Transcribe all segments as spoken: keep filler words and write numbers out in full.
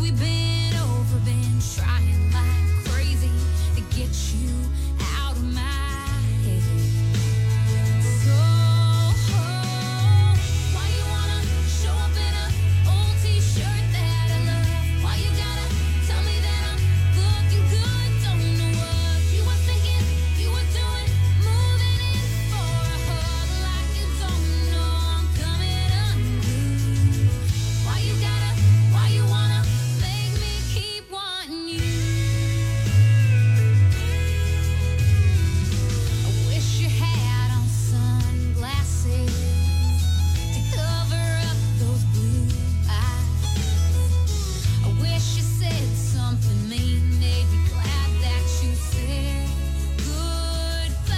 we've been over, been trying like crazy to get you out of my head. So, why you wanna show up in a old t-shirt that I love? Why you gotta tell me that I'm looking good? Don't know what you were thinking, you were doing, moving in for a hug like you don't know I'm coming unglued. Why you gotta, why you wanna make me keep wanting you? I wish you had on sunglasses to cover up those blue eyes. I wish you said something mean, they'd be glad that you said goodbye.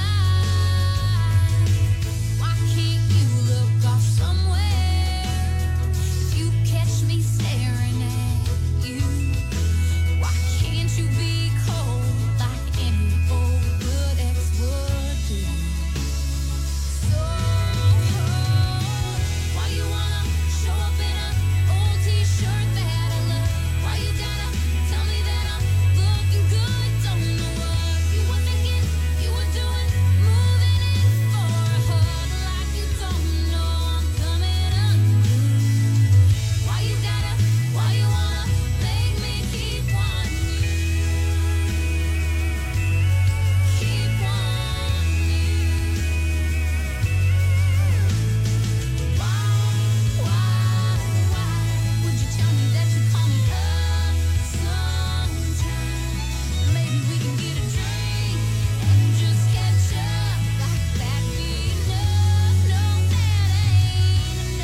Why can't you look off somewhere if you catch me staring at you? Why can't you be cold like any old good ex would do? So, why you wanna show up in a old t-shirt that I love? Why you gotta tell me that I'm looking good? Don't know what you were thinking, you were doing, moving in for a hug like you don't know I'm coming unglued. Why you gotta, why you wanna make me keep wanting you? Keep wanting you. Why, why, why would you tell me that you call me up sometime? Maybe we can get a drink and just catch up like that'd be enough. No, that ain't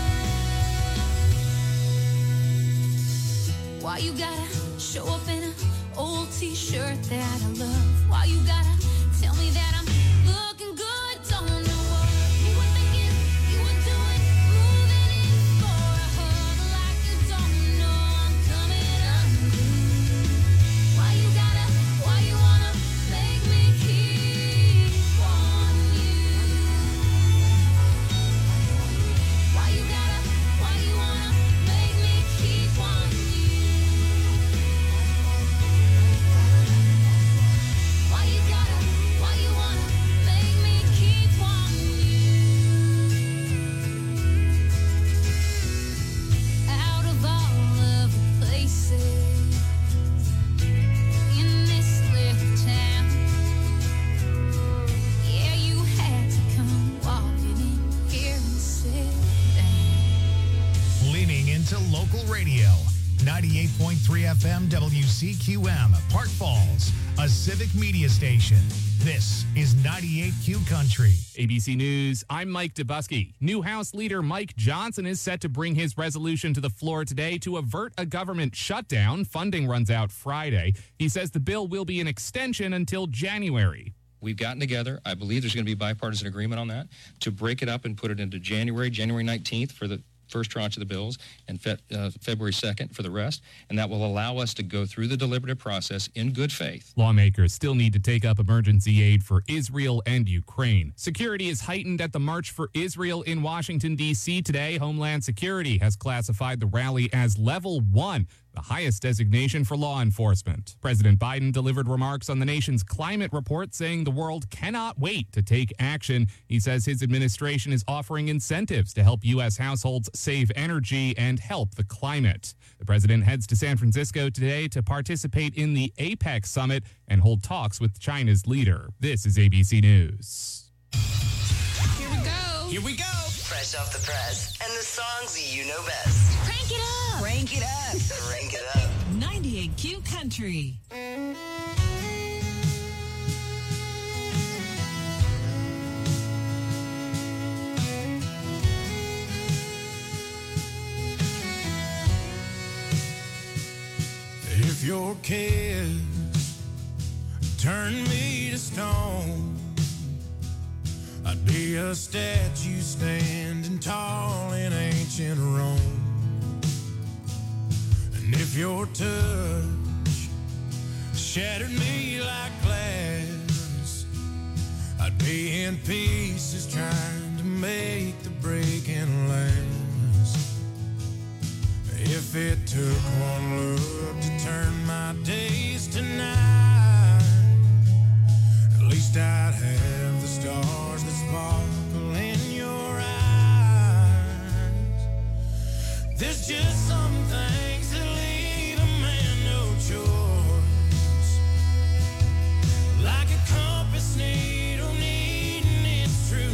enough. Why you gotta show up in an old t-shirt that I love? Why you gotta tell me that I'm looking good? Don't know what you were thinking, you were doing, moving in for a hug like you don't know I'm coming unglued. Why you gotta, why you wanna make me keep wanting you? Why you gotta, why you wanna make me keep wanting you? Why you gotta, why you wanna make me keep wanting you? Out of all of the places in this little town, yeah, you had to come walking in here and sit down. Leaning into local radio. ninety-eight point three F M W C Q M, Park Falls, a civic media station. This is ninety-eight Q Country. A B C News, I'm Mike Dubusky. New House Leader Mike Johnson is set to bring his resolution to the floor today to avert a government shutdown. Funding runs out Friday. He says the bill will be an extension until January. We've gotten together. I believe there's going to be bipartisan agreement on that to break it up and put it into January, January nineteenth for the first tranche of the bills, and fe- uh, February second for the rest, and that will allow us to go through the deliberative process in good faith. Lawmakers still need to take up emergency aid for Israel and Ukraine. Security is heightened at the March for Israel in Washington, D C today. Homeland Security has classified the rally as level one, the highest designation for law enforcement. President Biden delivered remarks on the nation's climate report, saying the world cannot wait to take action. He says his administration is offering incentives to help U S households save energy and help the climate. The president heads to San Francisco today to participate in the APEC summit and hold talks with China's leader. This is A B C News. Here we go. Here we go. Fresh off the press and the songs you know best. Crank it up. Crank it up. Crank it up. ninety-eight Q Country. If your kids turn me to stone, I'd be a statue standing tall in ancient Rome. And if your touch shattered me like glass, I'd be in pieces trying to make the breaking last. If if it took one look to turn my days to night, at least I'd have the stars that sparkle in your eyes. There's just some things that leave a man no choice, like a compass needle needing its true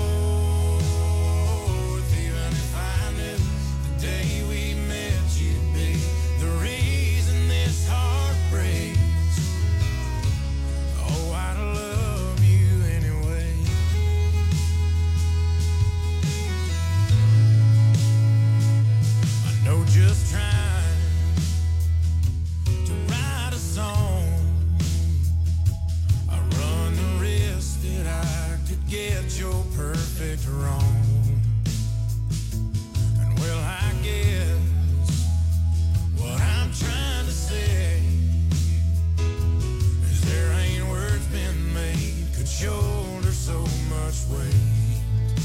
north. Even if I knew the day we met you'd be the reason this heart breaks, oh, I'd love you anyway. I know just trying to write a song, I run the risk that I could get your perfect wrong. And well, I guess what I'm trying to say is there ain't words been made could shoulder so much weight.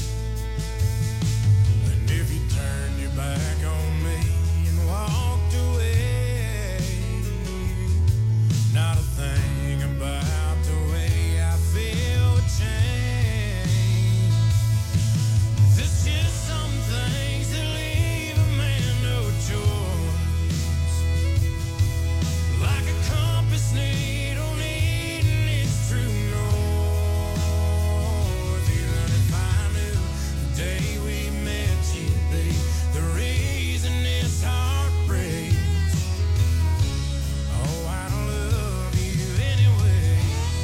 And if you turned your back on me and walked away, not a thing about the way I feel would change. There's just some things that leave a man no choice, like a compass needle needing its true north. Even if I knew the day we met you'd be the reason this heart breaks, oh, I don't love you anyway.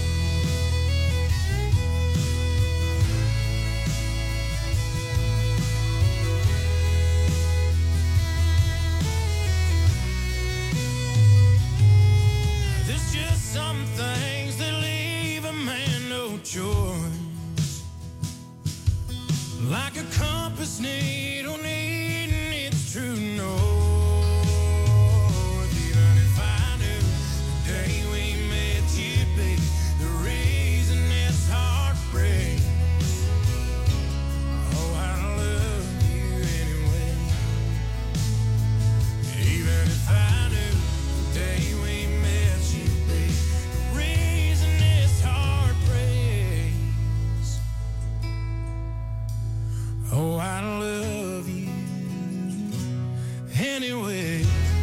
There's just some things that leave a man no choice, like a compass needle needing its true north. Even if I knew the day we met you'd be the reason this heart breaks, oh, I love you anyway. Even if I knew the day we met you'd be the reason this heart breaks, oh, I love you anyway.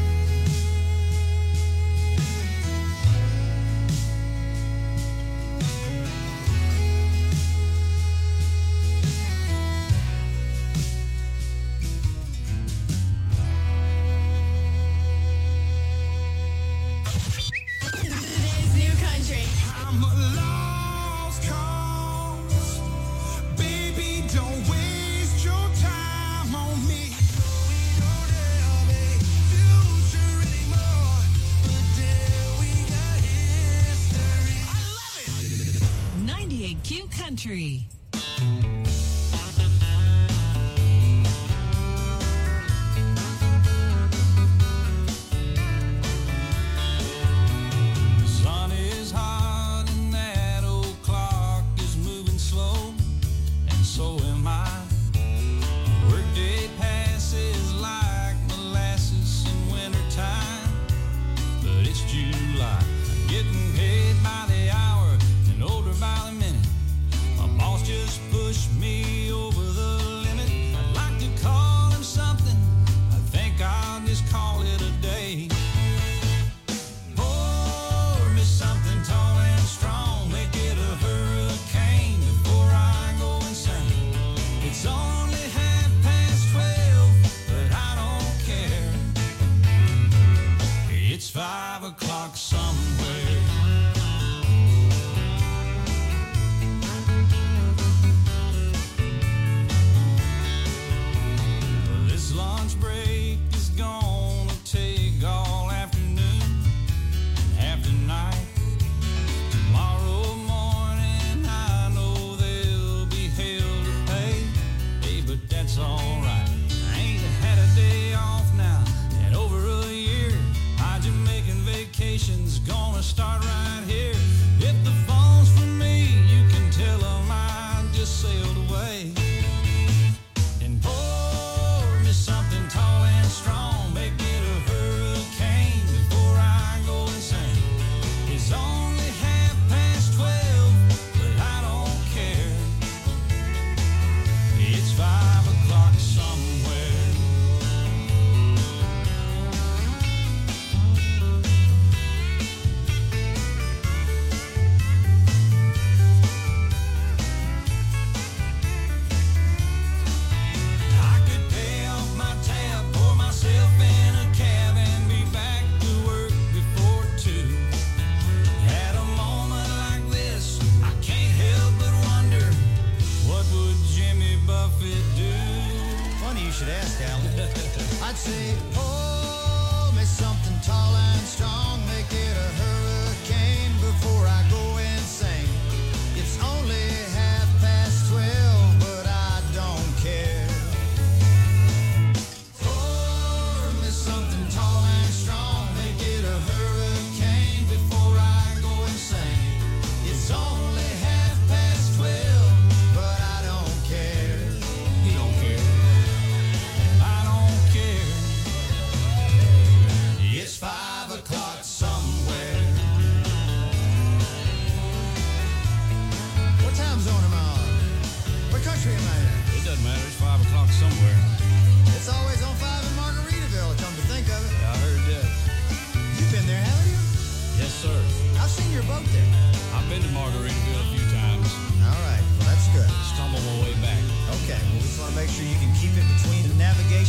Today's new country. I'm a lost cause. Baby, don't waste your time on me. We don't have a future anymore, but there we got history. I love it. ninety-eight Q Country. The sun is hot and that old clock is moving slow, and so am I. Workday passes like molasses in wintertime, but it's July. I'm getting paid by the hour and older by the minute. My boss just pushed me over the limit. I'd like to call him something. I think I'll just call it a day. Pour me something tall and strong, make it a hurricane before I go insane. It's only half past twelve, but I don't care. It's five o'clock somewhere. This lunch break is gonna take all afternoon and half the night. Tomorrow morning I know there'll be hell to pay. Hey, but that's alright. I ain't had a day off now in over a year. My Jamaican vacation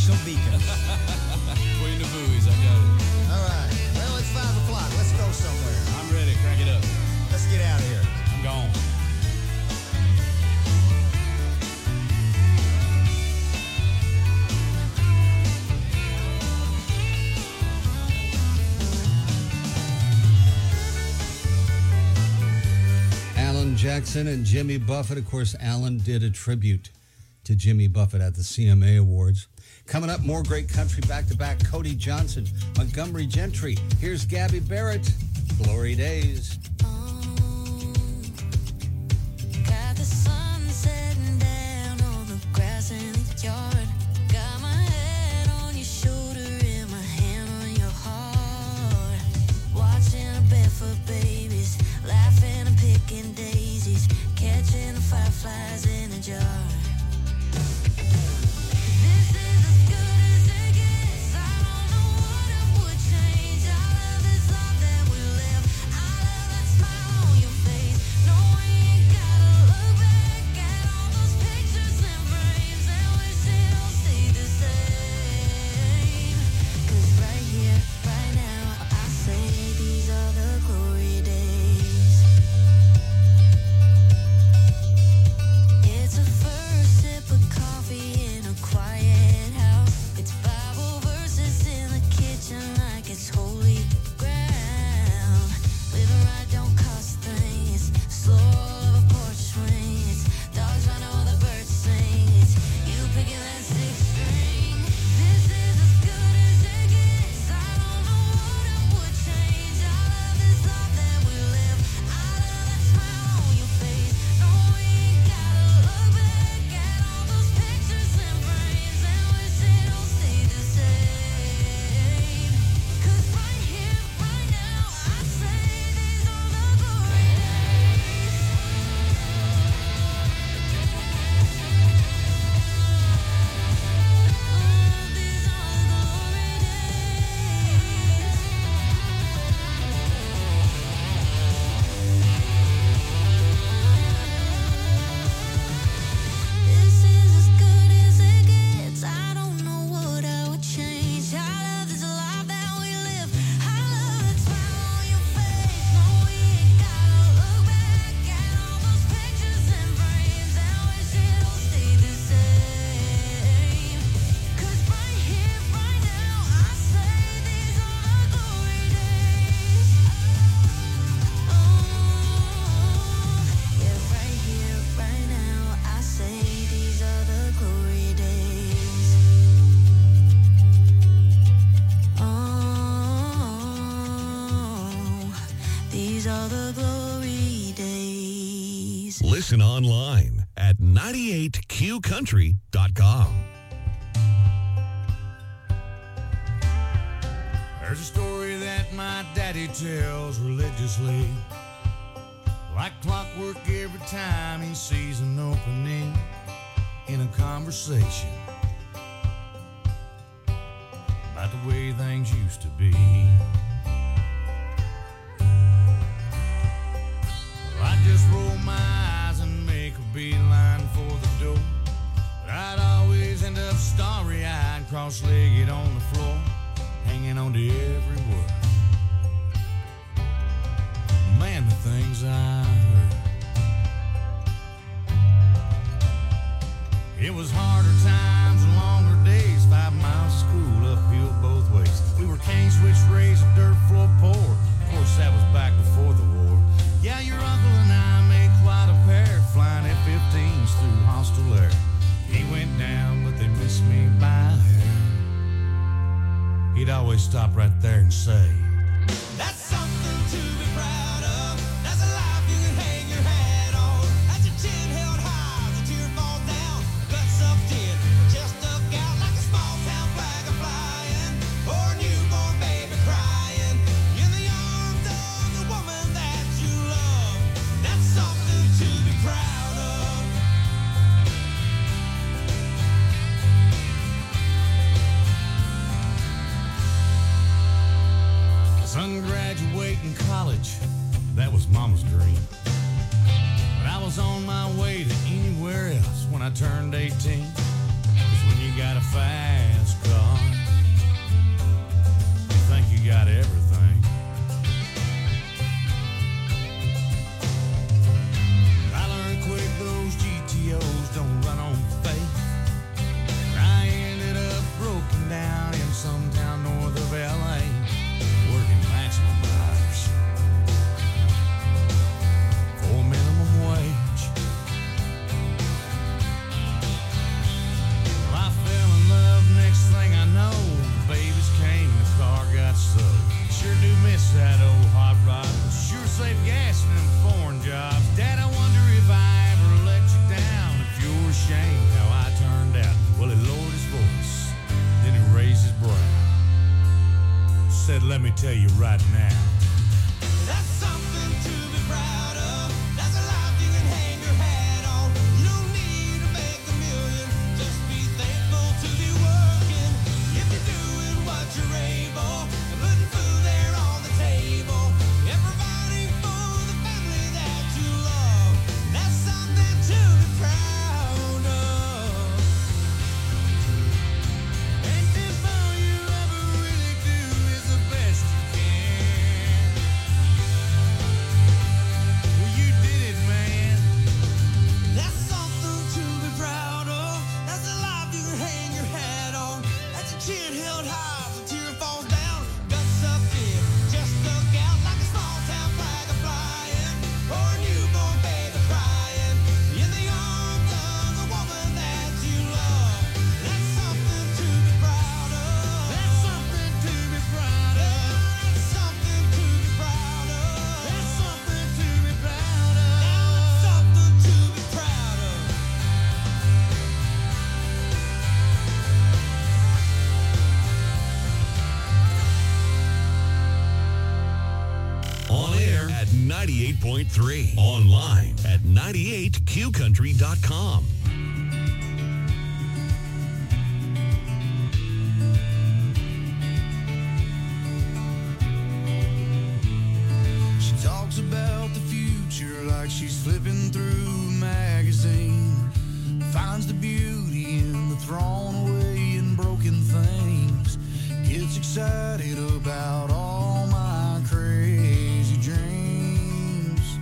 National Beacon. Between the buoys, I got it. All right. Well, it's five o'clock. Let's go somewhere. I'm ready. Crank it up. Let's get out of here. I'm gone. Alan Jackson and Jimmy Buffett. Of course, Alan did a tribute to Jimmy Buffett at the C M A Awards. Coming up, more great country back-to-back. Cody Johnson, Montgomery Gentry. Here's Gabby Barrett, Glory Days. Got the sun setting down on the grass in the yard. Got my head on your shoulder and my hand on your heart. Watching the barefoot babies, laughing and picking daisies, catching the fireflies in a jar. Listen online at ninety-eight q country dot com. There's a story that my daddy tells religiously, like clockwork every time he sees an opening in a conversation about the way things used to be. Well, I just roll my eyes and make a beeline for the door, but I'd always end up starry-eyed, cross-legged on the floor, hanging on to every word. Man, the things I heard. It was harder times and longer days, five miles of school uphill both ways. We were cane switch raised, dirt floor poor. Of course, that was back before the war. Yeah, your uncle and I made quite a pair, flying F fifteens through hostile air. He went down, but they missed me by a hair. He'd always stop right there and say, "That's something to be proud of. That's a life you can hang your hat on. That's your chin held high, the tear falls down, gut sucked in, chest stuck out like a small town flag a flying, or a newborn baby crying in the arms of the woman that you love. That's something to be proud of." Son graduating college, that was Mama's dream. But I was on my way to anywhere else when I turned eighteen. 'Cause when you got a fast car. You think you got everything. I learned quick those G T Os don't run on faith. I ended up broken down in some town north of L A, working maximum hours for minimum wage. Well, I fell in love, next thing I know, the babies came, the car got soaked. Sure do miss that old hot rod, but sure save gas in them foreign jobs. Dad, I wonder if I ever let you down, if you're ashamed how I turned out. Well, he lowered his voice, then he raised his brow. Said, let me tell you right now. That's something to be proud of. That's a life you can hang your hat on. You don't need to make a million. Just be thankful to be working. If you're doing what you're able, and putting food there on the table, and providing for the family that you love. That's something to be proud of. And if all you ever really do is the best you can, well, you did it, man. That's something to be proud of. That's a life you can hang your hat on. That's a chin held high as a tear falls down. Guts up in, just stuck out like a small town flag a flying, or a newborn baby crying in the arms of the woman that you love. That's something to be proud of. That's something to be proud of. That's something to be proud of. That's something to be proud of. That's something to be proud of. On air at ninety-eight point three. Online at ninety-eight q country dot com. She talks about the future like she's flipping through a magazine. Finds the beauty in the thrown away and broken things. Gets excited about all my crazy dreams.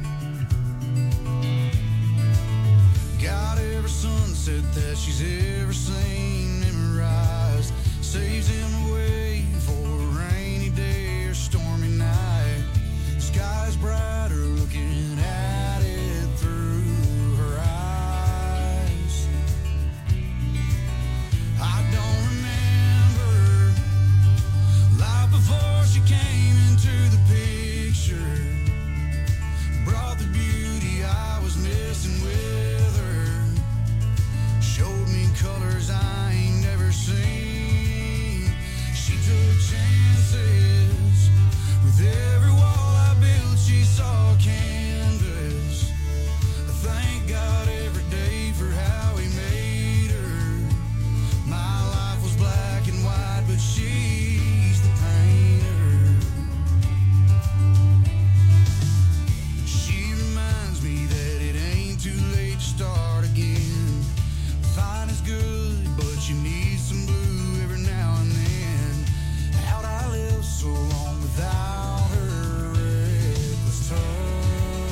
Got every sunset that she's ever seen memorized. Saves him away for a rainy day or stormy night. Sky's brighter looking at it through her eyes. I don't remember life before she came into the picture. Brought the beauty I was missing with her. Showed me colors I ain't never seen. She took chances. With every wall I built, she saw canvas. I thank God every day for how he made her. My life was black and white, but she's the painter. She reminds me that it ain't too late to start again. Fine is good, but you need some blue every now and then. How'd I live so long without her reckless touch?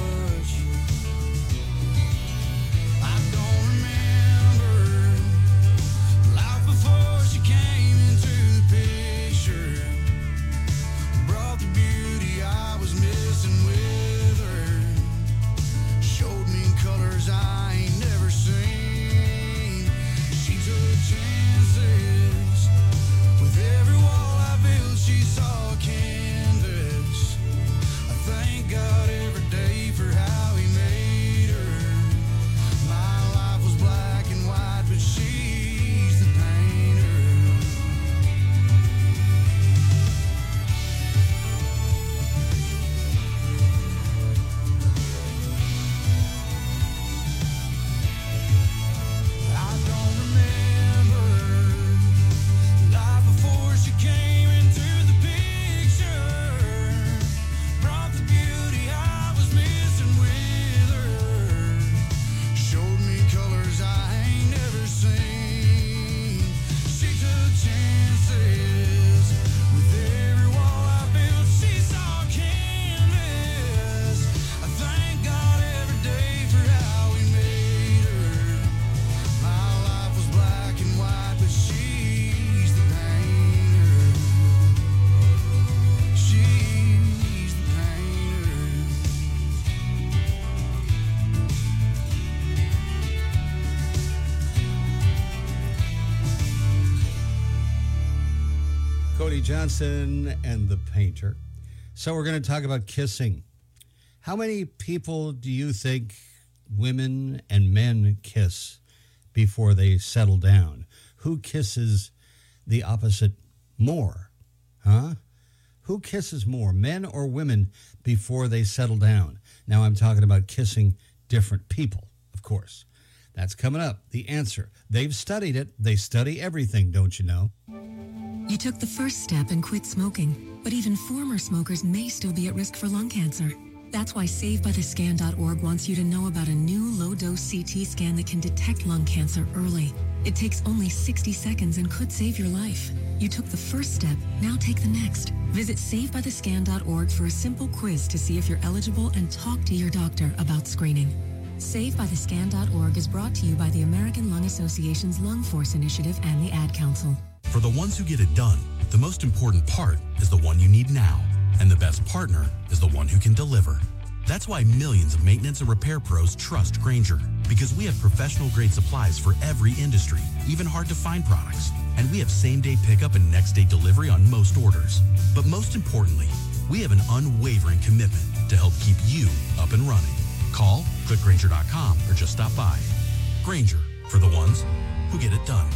Johnson and the Painter. So we're going to talk about kissing. How many people do you think women and men kiss before they settle down? Who kisses the opposite more? Huh? Who kisses more, men or women, before they settle down? Now I'm talking about kissing different people, of course. That's coming up. The answer. They've studied it. They study everything, don't you know? You took the first step and quit smoking, but even former smokers may still be at risk for lung cancer. That's why save by the scan dot org wants you to know about a new low-dose C T scan that can detect lung cancer early. It takes only sixty seconds and could save your life. You took the first step, now take the next. Visit save by the scan dot org for a simple quiz to see if you're eligible and talk to your doctor about screening. save by the scan dot org is brought to you by the American Lung Association's Lung Force Initiative and the Ad Council. For the ones who get it done, the most important part is the one you need now. And the best partner is the one who can deliver. That's why millions of maintenance and repair pros trust Grainger, because we have professional-grade supplies for every industry, even hard-to-find products. And we have same-day pickup and next-day delivery on most orders. But most importantly, we have an unwavering commitment to help keep you up and running. Call, click Grainger dot com, or just stop by. Grainger, for the ones who get it done.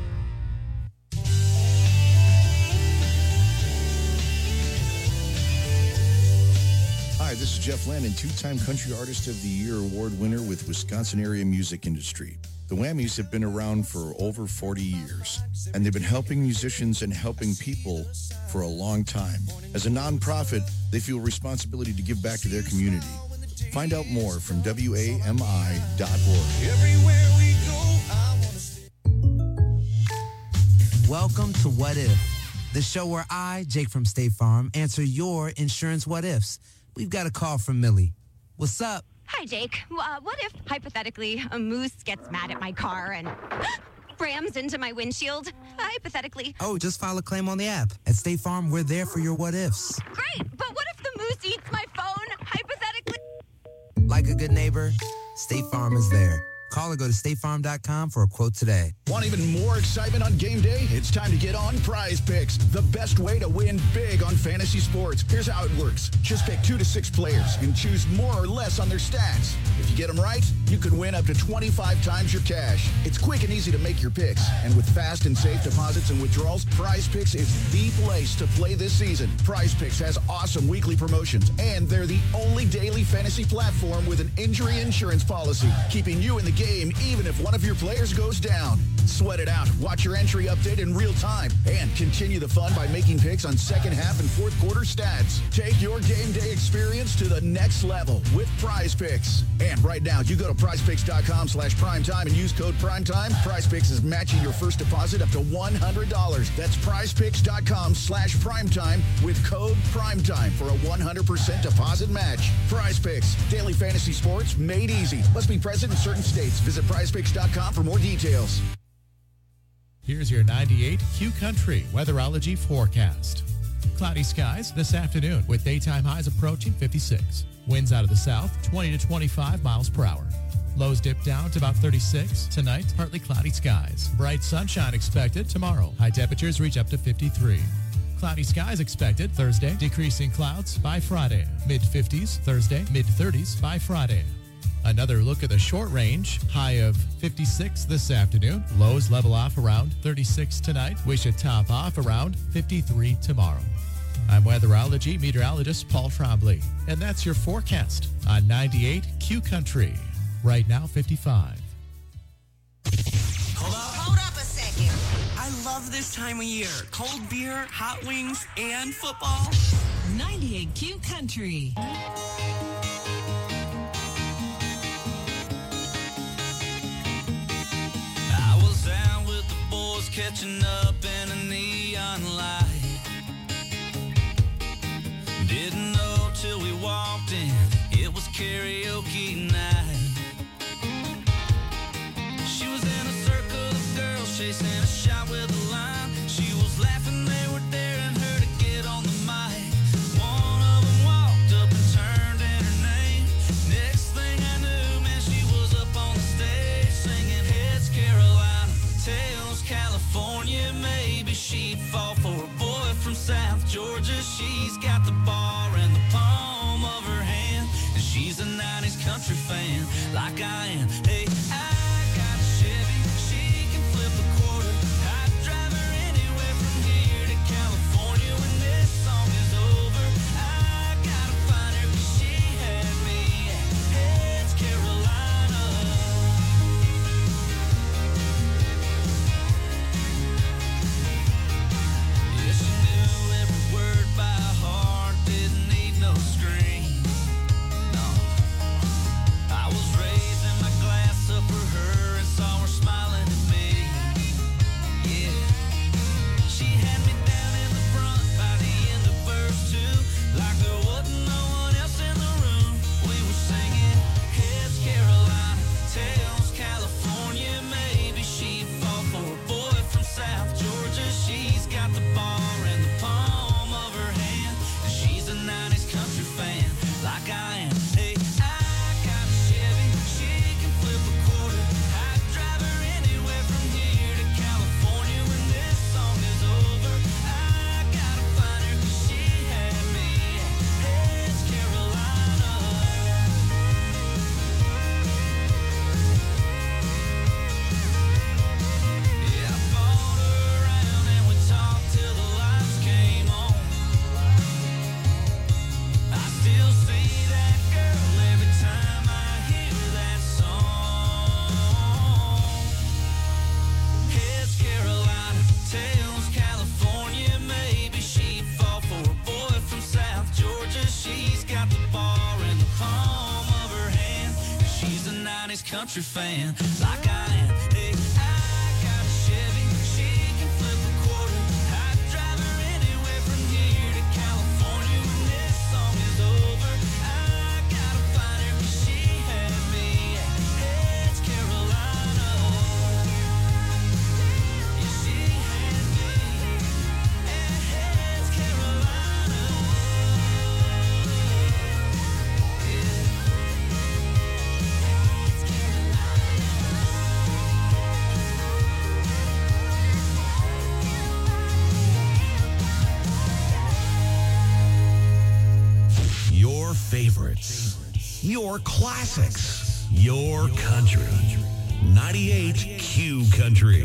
Hi, this is Jeff Landon, two-time Country Artist of the Year award winner with Wisconsin Area Music Industry. The Whammies have been around for over forty years, and they've been helping musicians and helping people for a long time. As a nonprofit, they feel responsibility to give back to their community. Find out more from W A M I dot org. Everywhere we go, I wanna stay. Welcome to What If, the show where I, Jake from State Farm, answer your insurance what ifs. We've got a call from Millie. What's up? Hi, Jake. Uh, what if, hypothetically, a moose gets mad at my car and rams into my windshield? Hypothetically. Oh, just file a claim on the app. At State Farm, we're there for your what ifs. Great, but what if the moose eats my phone? Hypothetically. Like a good neighbor, State Farm is there. Call or go to state farm dot com for a quote today. Want even more excitement on game day? It's time to get on Prize Picks, the best way to win big on fantasy sports. Here's how it works. Just pick two to six players and choose more or less on their stats. If you get them right, you could win up to twenty-five times your cash. It's quick and easy to make your picks. And with fast and safe deposits and withdrawals, Prize Picks is the place to play this season. Prize Picks has awesome weekly promotions, and they're the only daily fantasy platform with an injury insurance policy, keeping you in the game even if one of your players goes down. Sweat it out. Watch your entry update in real time and continue the fun by making picks on second half and fourth quarter stats. Take your game day experience to the next level with Prize Picks. And right now, you go to prize picks dot com slash primetime and use code primetime. Prize Picks is matching your first deposit up to one hundred dollars. That's prize picks dot com slash primetime with code primetime for a one hundred percent deposit match. Prize Picks, daily fantasy sports made easy. Must be present in certain states. Visit prize picks dot com for more details. Here's your ninety-eight Q Country weatherology forecast. Cloudy skies this afternoon with daytime highs approaching fifty-six. Winds out of the south, twenty to twenty-five miles per hour. Lows dip down to about thirty-six. Tonight, partly cloudy skies. Bright sunshine expected tomorrow. High temperatures reach up to fifty-three. Cloudy skies expected Thursday. Decreasing clouds by Friday. mid-fifties Thursday. mid-thirties by Friday. Another look at the short range. High of fifty-six this afternoon. Lows level off around thirty-six tonight. We should top off around fifty-three tomorrow. I'm weatherology meteorologist Paul Trombley, and that's your forecast on ninety-eight Q Country. Right now, fifty-five. Hold up. Hold up a second. I love this time of year. Cold beer, hot wings, and football. ninety-eight Q Country. I was out with the boys catching up in a neon light. Didn't know till we walked in, it was karaoke night. She was in a circle of girls chasing a shot with a line. She was laughing, they were daring her to get on the mic. One of them walked up and turned in her name. Next thing I knew, man, she was up on the stage singing Heads Carolina, Tails California. Maybe she'd fall for a boy. Georgia. She's got the bar in the palm of her hand, and she's a nineties country fan like I am. Hey, I got a Chevy, she can flip a quarter. I'd drive her anywhere from here to California when this song is over. I gotta find her 'cause she had me at Heads, Carolina. Yeah, she knew every word by heart, didn't need no screen. No, I was raising my glass up for her and saw her smiling at me. Yeah, she had me down in the front by the end of verse two, like there wasn't no one else in the room. We were singing Heads, Carolina, Tails, California. Maybe she'd fall for a boy from South Georgia. She's got the bar in the palm of her hand, and she's a nineties country fan like I am. Hey, I got a Chevy, she can flip a quarter. I'd drive her anywhere from here to California when this song is over. I gotta find her 'cause she had me at Heads, Carolina. Yeah, I bought her around and we talked till the lights came on. I still see that girl every time I hear that song. Heads, Carolina, Tails, California. Maybe she'd fall for a boy from South Georgia. She's got the bar in the palm of her hand, and she's a nineties country fan like I am. Hey, I got a Chevy, she can flip a quarter. I'd drive her anywhere from here to California when this song is over. I gotta find her 'cause she had me at Heads, Carolina. Yeah, she had me at Heads, Carolina. Your favorites, your classics, your country. ninety-eight Q Country.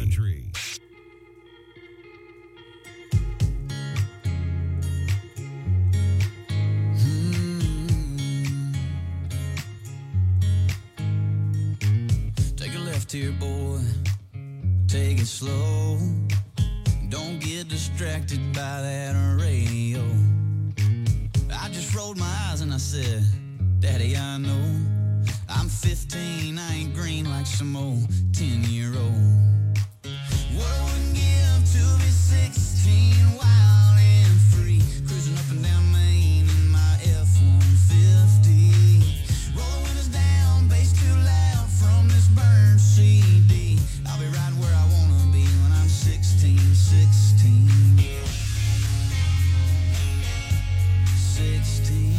Take a left here, boy. Take it slow. Don't get distracted by that radio. I just rolled my eyes and I said, Daddy, I know I'm fifteen, I ain't green like some old ten-year-old. What I wouldn't give to be sixteen, wild and free, cruising up and down Main in my F one fifty. Roll the windows down, bass too loud from this burned C D. I'll be right where I wanna be when I'm sixteen, sixteen. sixteen.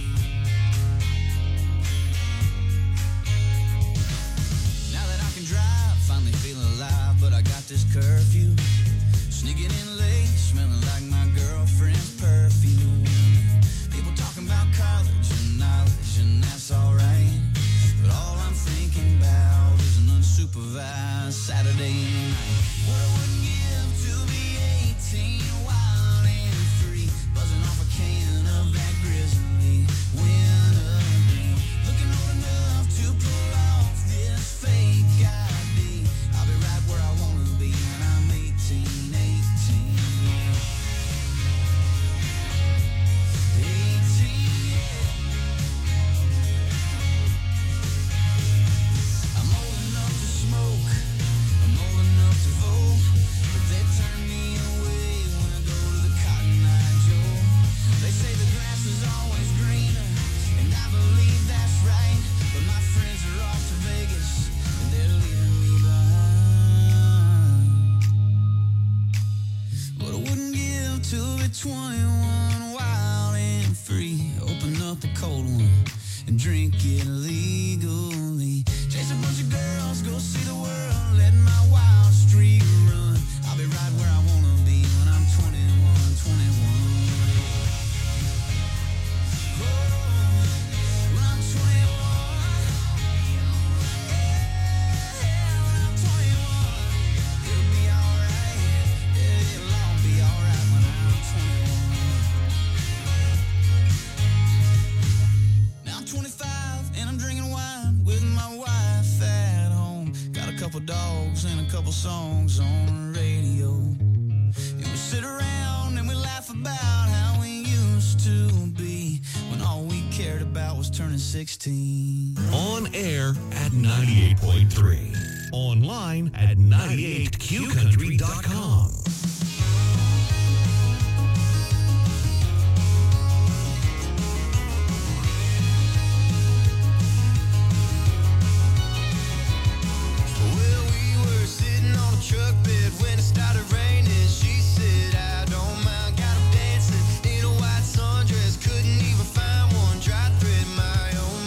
Now that I can drive, finally feel alive, but I got this curfew. Sneaking in late, smelling like my girlfriend's perfume. People talking about college and knowledge, and that's alright. But all I'm thinking about is an unsupervised Saturday night. What I wouldn't give to be eighteen, wild and free, buzzing off a can of that grizzly winter green. Looking old enough to pull off this fake I D. I'll be right where I wanna be when I'm eighteen, eighteen. eighteen, yeah. I'm old enough to smoke, I'm old enough to vote, but they turn me away when I go to the Cotton Eye Joe. They say the grass is always greener, and I believe that's right, but my friends are off to Vegas, and they're leaving me behind. What I wouldn't give to be twenty-one, wild and free, open up a cold one and drink it legally. Chase a bunch of girls, go see the world, let my wild streak run. I'll be right where I wanna be when I'm twenty-one, twenty-one. songs on the radio. And we sit around and we laugh about how we used to be when all we cared about was turning sixteen. On air at ninety-eight point three. Online at ninety-eight q country dot com. Truck bed when it started raining. She said, I don't mind, got him dancing in a white sundress. Couldn't even find one dry thread, my oh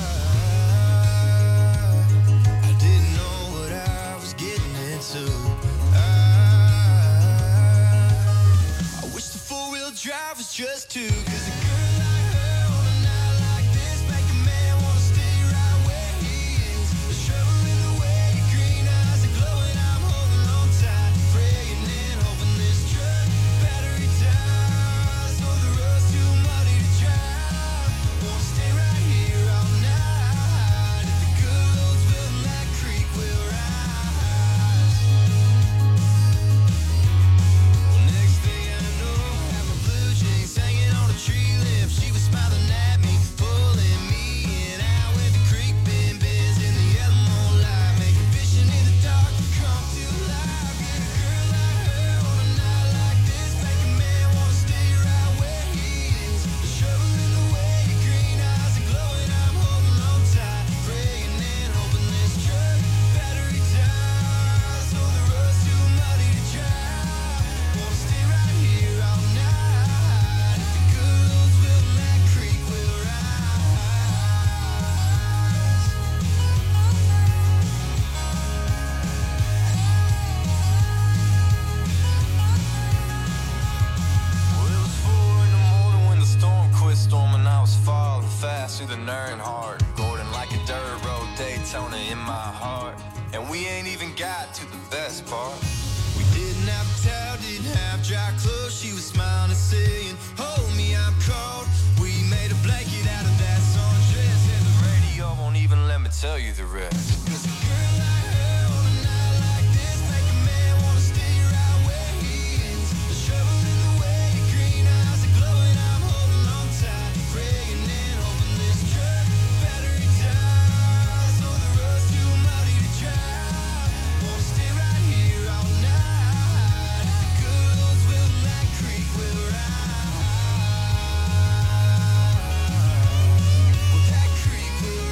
my. I didn't know what I was getting into. I, I wish the four-wheel drive was just two, cause a girl like her on a night like this make a man wanna stay right where he is. The shovel in the way, your green eyes are glowing. Through the Nern hard, Gordon like a dirt road, Daytona in my heart. And we ain't even got to the best part. We didn't have a towel, didn't have dry clothes. She was smiling and saying, hold me, I'm cold. We made a blanket out of that sundress, and the radio won't even let me tell you the rest. Cause a girl like her on a night like this make a man wanna stay right where he is. The shovel in the way, your green eyes are glowing. I'm holding on tight, praying and hoping this truck battery dies. So the road's too muddy to drive. Wanna stay right here all night. The good old will that creek will rise. Well, that creek will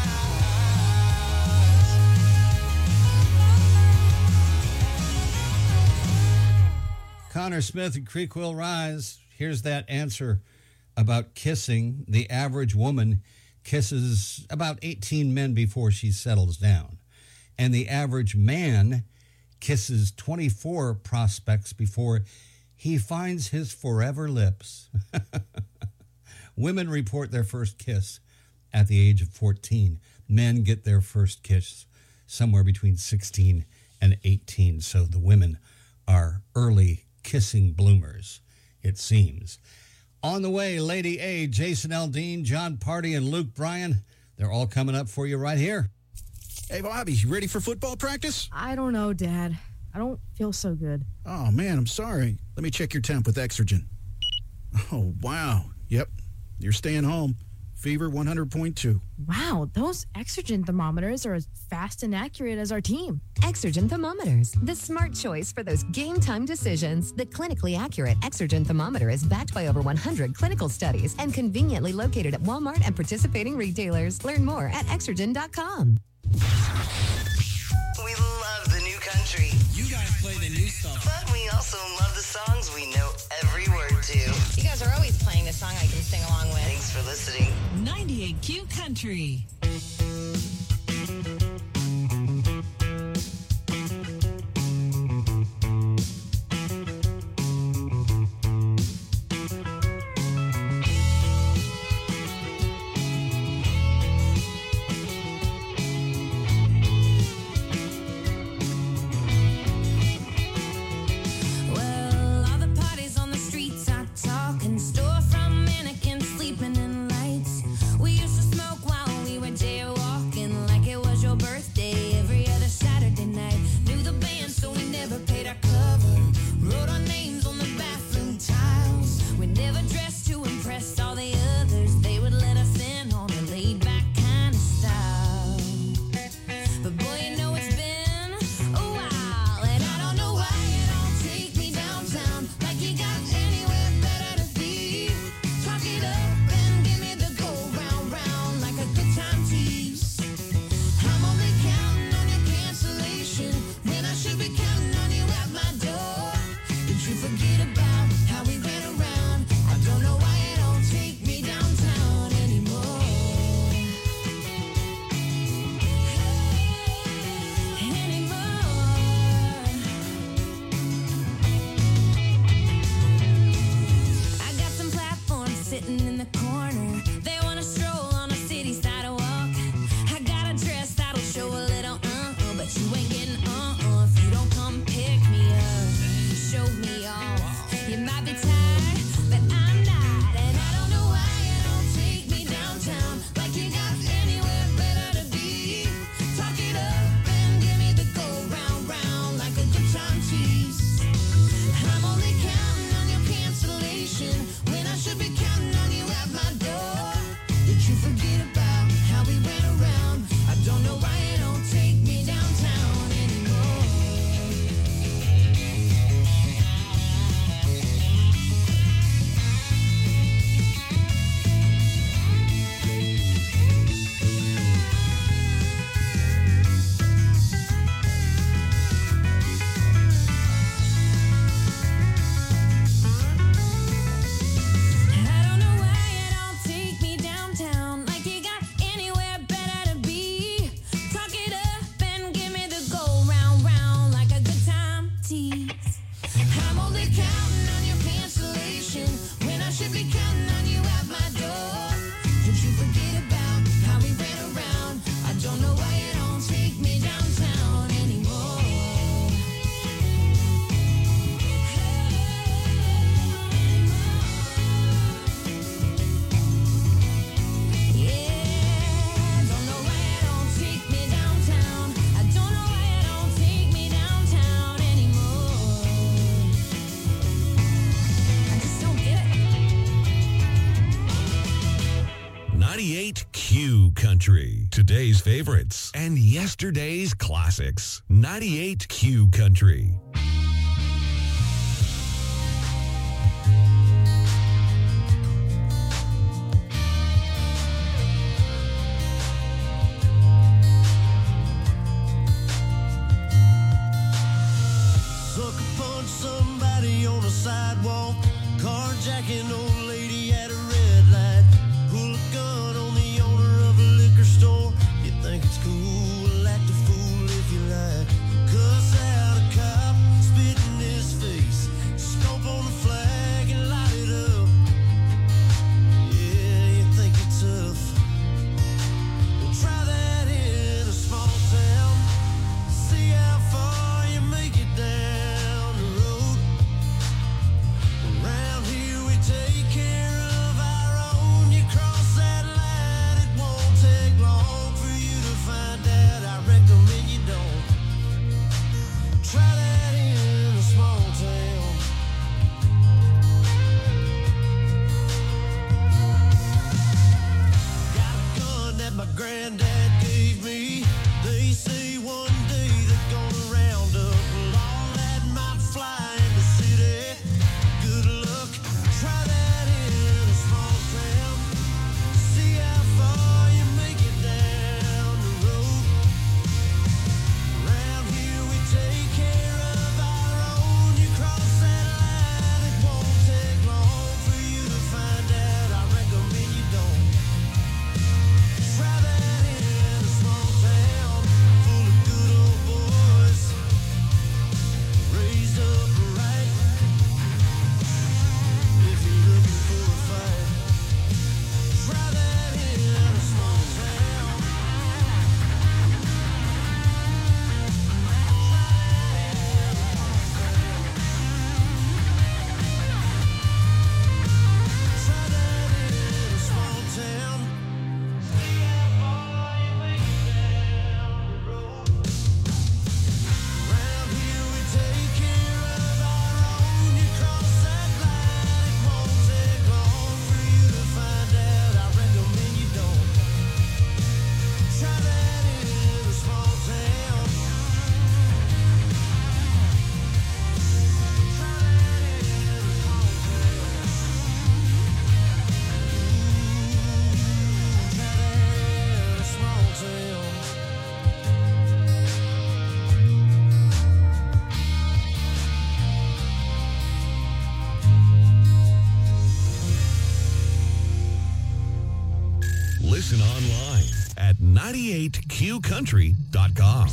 rise. Connor Smith and Creek Will Rise. Here's that answer about kissing. The average woman kisses about eighteen men before she settles down. And the average man kisses twenty-four prospects before he finds his forever lips. Women report their first kiss at the age of fourteen. Men get their first kiss somewhere between sixteen and eighteen. So the women are early kissing bloomers, it seems. On the way, Lady A, Jason Aldean, John Party, and Luke Bryan. They're all coming up for you right here. Hey, Bobby, you ready for football practice? I don't know, Dad. I don't feel so good. Oh, man, I'm sorry. Let me check your temp with Exergen. Oh, wow. Yep, you're staying home. Fever one hundred point two. Wow, those Exergen thermometers are as fast and accurate as our team. Exergen thermometers, the smart choice for those game time decisions. The clinically accurate Exergen thermometer is backed by over one hundred clinical studies and conveniently located at Walmart and participating retailers. Learn more at exergen dot com. We love the new country. You guys play the new stuff. But we also love the songs we know every word to. You guys are always playing the song I can sing along with. Thanks for listening. ninety-eight Q Country. Well, all the parties on the streets are talking, store from mannequins sleeping in lights. We used to smoke while we were jaywalking, like it was your sitting in the corner. They want to stroll on a city sidewalk. I got a dress that'll show a little uh-uh, but you ain't getting uh-uh if you don't come pick me up, show me off. You might be tired, but I'm not, and I don't know why you don't take me downtown like you got anywhere better to be. Talk it up and give me the go round round like a good time tease. I'm only counting on your cancellation when I should be counting on you at my door. Did you forget about how we ran around? I don't know why you don't take me downtown anymore. I don't know why you don't take me downtown like you got anywhere better to be. Talk it up and give me the go round round like a good time tease. I'm only counting on your cancellation when I should be counting on you at my door. Did you forget about how we ran around? I don't know why you don't take me downtown anymore. Yeah, don't know why you don't take me downtown. I don't know why you don't take me downtown anymore. I just don't get it. ninety-eight Q Country. Today's favorites and yesterday's classics. ninety-eight Q Country. Sucker punch somebody on the sidewalk. Carjacking old lady at a red light. Pull a gun on the owner of a liquor store. You think it's cool, act a fool if you like. Cuss out a cop, spit in his face. Stomp on the flag and light it up. Yeah, you think you're tough. Well, try that in a small town. See how far you make it down the road. Around here we take care of our own. You cross that line, it won't take long for you to find out. I recommend you don't. Try that in a small town. Got a gun that my granddad gave me. They say one day they're gonna round up all that might fly in the city. Good luck, try that in a small town. See how far you make it down the road. Around here we take care of our own. You cross that line, it won't take long for you to find out. I recommend you don't. Try that in a small town full of good old boys raised up right. If you're looking for a fight, try that in a small town. Try that in a small town. See how far you make it down the road. Around here we take care of our own. You cross that line, it won't take long for you to find out. I recommend you don't. Try that in a small town. Try that in a small town. Try that in a small town. Listen online at ninety-eight q country dot com.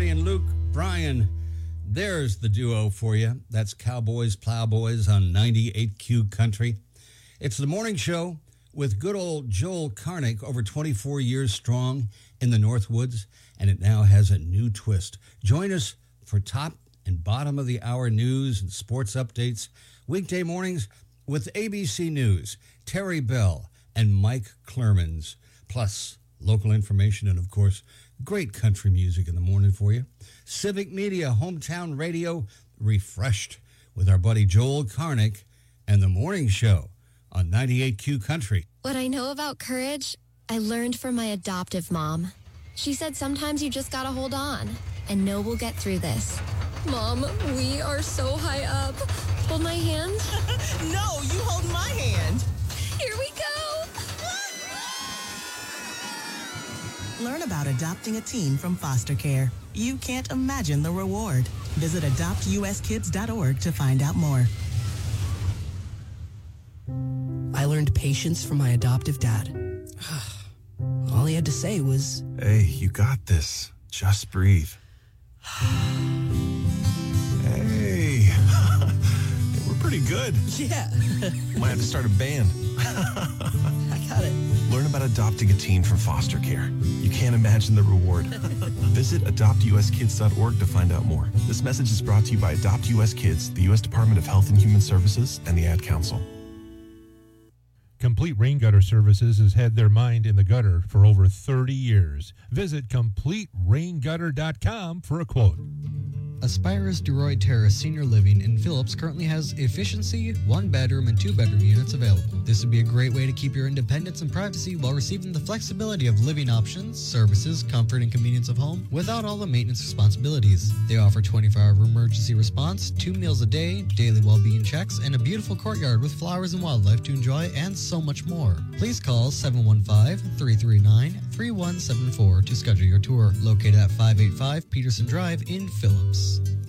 Jerry and Luke Bryan. There's the duo for you. That's Cowboys Plowboys on ninety-eight Q Country. It's the morning show with good old Joel Karnick, over twenty-four years strong in the Northwoods, and it now has a new twist. Join us for top and bottom of the hour news and sports updates weekday mornings with A B C News, Terry Bell, and Mike Clermans, plus local information and, of course, great country music in the morning for you. Civic Media, hometown radio, refreshed with our buddy Joel Karnick and the morning show on ninety-eight Q Country. What I know about courage, I learned from my adoptive mom. She said sometimes you just gotta hold on and know we'll get through this. Mom, we are so high up. Hold my hand. No, you hold my hand. Here we go. Learn about adopting a teen from foster care. You can't imagine the reward. Visit adopt u s kids dot org to find out more. I learned patience from my adoptive dad. All he had to say was, "Hey, you got this. Just breathe." Hey, we're pretty good. Yeah. Might have to start a band. I got it. Learn about adopting a teen from foster care. You can't imagine the reward. Visit adopt u s kids dot org to find out more. This message is brought to you by Adopt U S Kids, the U S Department of Health and Human Services, and the Ad Council. Complete Rain Gutter Services has had their mind in the gutter for over thirty years. Visit complete rain gutter dot com for a quote. Aspirus Duroy Terrace Senior Living in Phillips currently has efficiency, one-bedroom and two-bedroom units available. This would be a great way to keep your independence and privacy while receiving the flexibility of living options, services, comfort, and convenience of home without all the maintenance responsibilities. They offer twenty-four hour emergency response, two meals a day, daily well-being checks, and a beautiful courtyard with flowers and wildlife to enjoy, and so much more. Please call seven one five, three three nine, three one seven four to schedule your tour. Located at five eighty-five Peterson Drive in Phillips.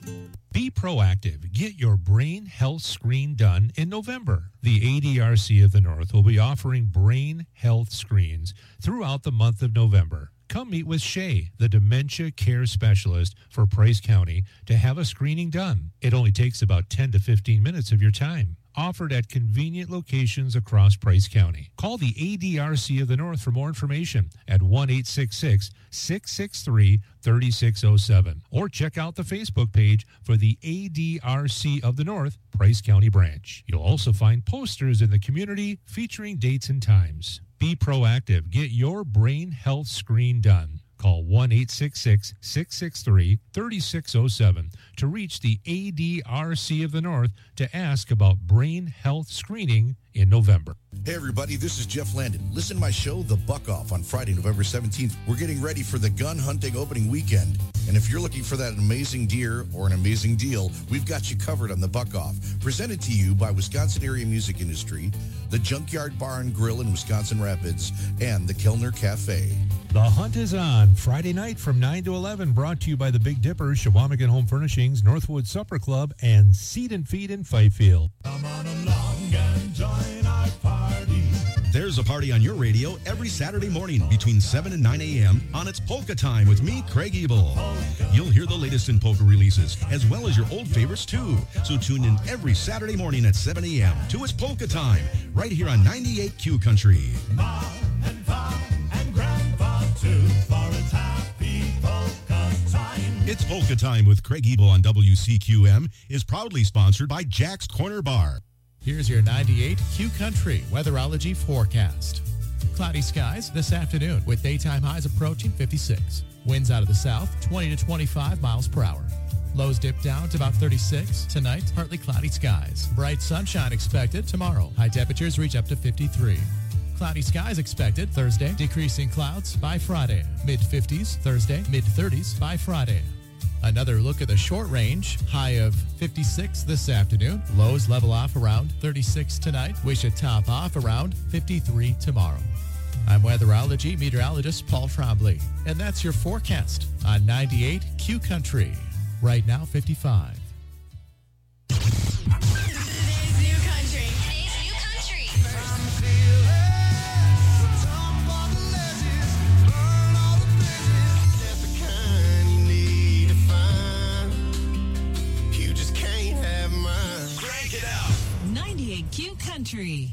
Be proactive. Get your brain health screen done in November. The A D R C of the North will be offering brain health screens throughout the month of November. Come meet with Shay, the dementia care specialist for Price County, to have a screening done. It only takes about ten to fifteen minutes of your time. Offered at convenient locations across Price County. Call the A D R C of the North for more information at one eight six six, six six three, three six zero seven or check out the Facebook page for the A D R C of the North Price County branch. You'll also find posters in the community featuring dates and times. Be proactive. Get your brain health screen done. Call one eight six six, six six three, three six zero seven to reach the A D R C of the North to ask about brain health screening in November. Hey everybody, this is Jeff Landon. Listen to my show, The Buck Off, on Friday, November seventeenth. We're getting ready for the gun hunting opening weekend. And if you're looking for that amazing deer or an amazing deal, we've got you covered on The Buck Off. Presented to you by Wisconsin Area Music Industry, the Junkyard Bar and Grill in Wisconsin Rapids, and the Kellner Cafe. The hunt is on Friday night from nine to eleven, brought to you by the Big Dipper, Shawamigan Home Furnishings, Northwood Supper Club, and Seed and Feed in Fifield. Come on along and join our party. There's a party on your radio every Saturday morning between seven and nine a.m. on It's Polka Time with me, Craig Ebel. You'll hear the latest in polka releases, as well as your old favorites, too. So tune in every Saturday morning at seven a.m. to It's Polka Time, right here on ninety-eight Q Country. Mom and Pop and Grandpa, too, for it's happy polka time. It's Polka Time with Craig Ebel on W C Q M is proudly sponsored by Jack's Corner Bar. Here's your ninety-eight Q Country weatherology forecast. Cloudy skies this afternoon with daytime highs approaching fifty-six. Winds out of the south, twenty to twenty-five miles per hour. Lows dip down to about thirty-six. Tonight, partly cloudy skies. Bright sunshine expected tomorrow. High temperatures reach up to fifty-three. Cloudy skies expected Thursday. Decreasing clouds by Friday. mid-fifties Thursday. mid-thirties by Friday. Another look at the short range. High of fifty-six this afternoon. Lows level off around thirty-six tonight. We should top off around fifty-three tomorrow. I'm weatherology meteorologist Paul Trombley, and that's your forecast on ninety-eight Q Country. Right now, fifty-five. ninety-eight Q Country.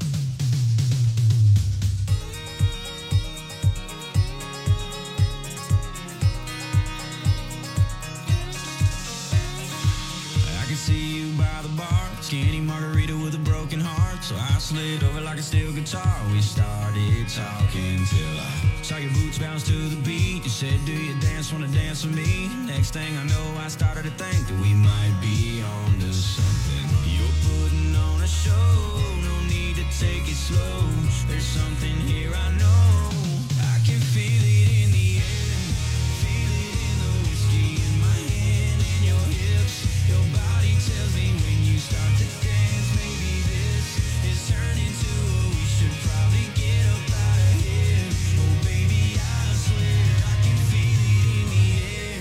I can see you by the bar, skinny margarita with a broken heart. So I slid over like a steel guitar. We started talking till I saw your boots bounce to the beat. You said, do you dance, wanna dance with me? Next thing I know, I started to think that we might be on to something. You're putting on a show, no need to take it slow. There's something here I know. I can feel it in the air, feel it in the whiskey in my hand and your hips. Your body tells me when you start to dance, maybe this is turning to a we should probably get up out of here. Oh baby, I swear I can feel it in the air.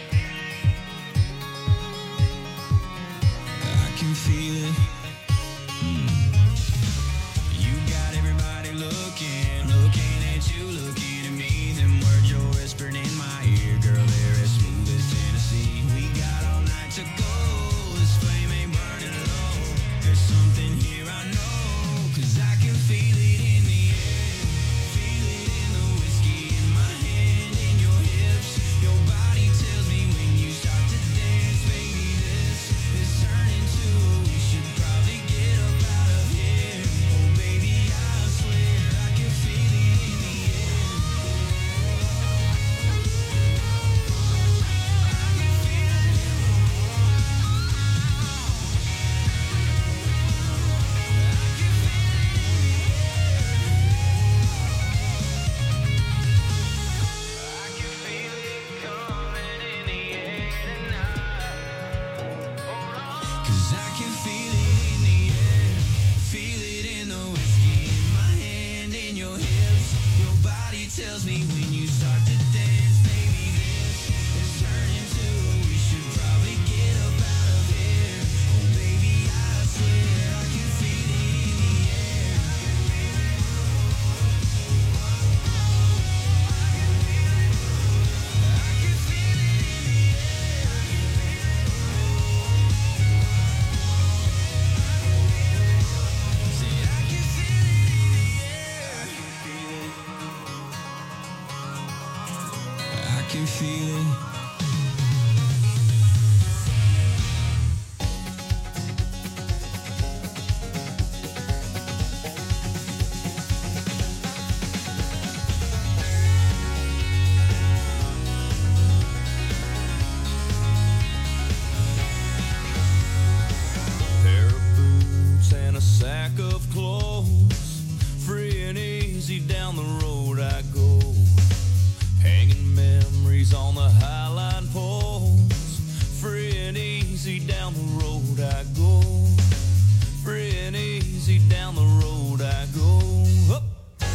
I can feel it. Mm. You got everybody looking, looking at you, looking at me. Them words you're whispering in my ear, girl, they're as smooth as Tennessee. We got all night to go, this flame ain't burning low. There's something here I know, cause I can feel it in the air. Feel it in the whiskey in my hand and your hips. Your body tells me when you start to dance, baby, this is turning to a we should probably get up out of here. Oh baby, I swear I can feel it in the air. Cause I can feel it in the air, feel it in the whiskey in my hand and your hips. Your body tells me when you start to dance, baby, this is turning to a we should probably get up out of here. Oh baby, I swear I can feel it in the air. I can feel it in the air. Said I can feel it in the air. I can feel it. Pair of boots and a sack of clothes, free and easy down the road I go, hanging memories on the highline poles. Free and easy down the road I go, free and easy down the road I go. Up.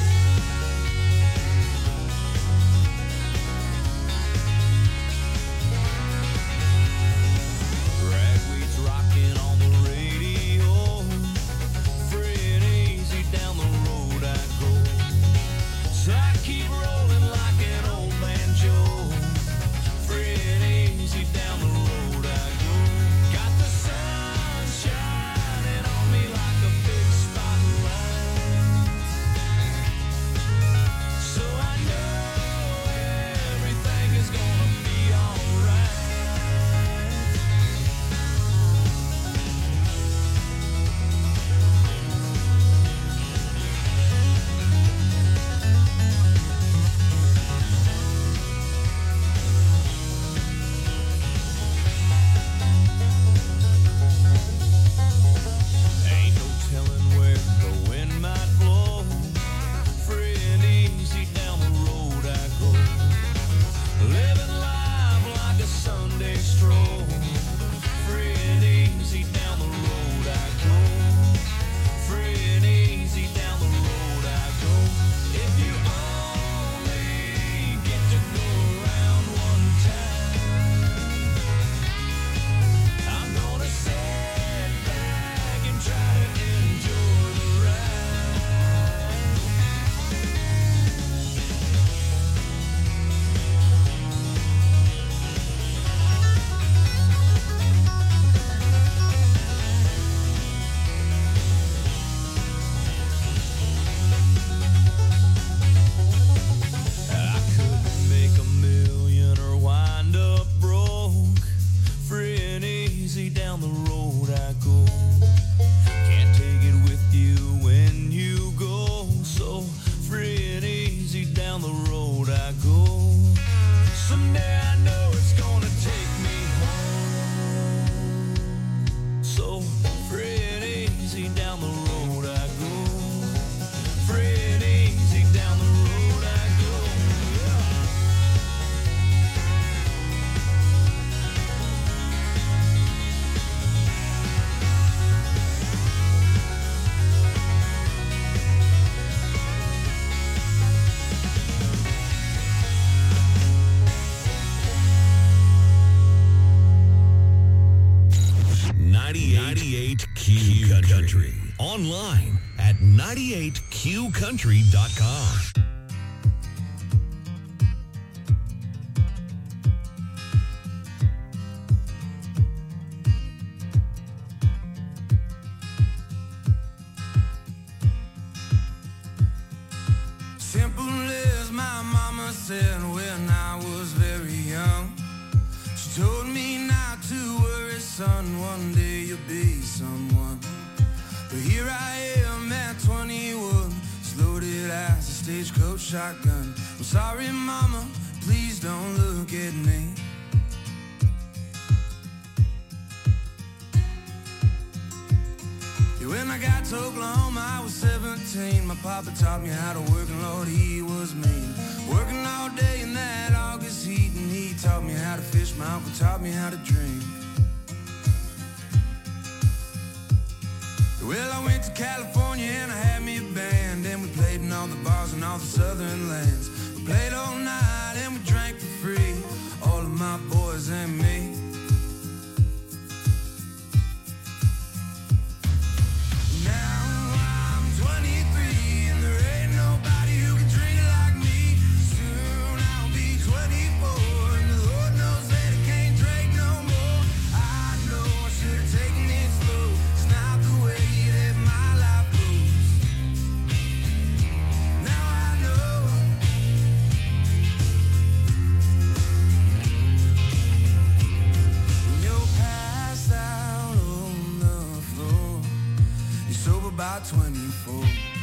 Ragweed's rocking on the radio. Free and easy down the road I go. So I keep rolling like an old banjo. Free and easy down the road I go. Got the sun shining on me like a big spotlight. Country. Online at ninety-eight Q country dot com. Simple as my mama said when I was very young. She told me not to worry, son, one day you'll be someone. But here I am at twenty-one, as loaded as a stagecoach shotgun. I'm sorry, mama, please don't look at me. When I got to Oklahoma, I was seventeen. My papa taught me how to work, and Lord, he was mean. Working all day in that August heat, and he taught me how to fish. My uncle taught me how to drink. Well, I went to California and I had me a band, and we played in all the bars and all the southern lands. We played all night and we drank for free, all of my boys and me. About twenty-four.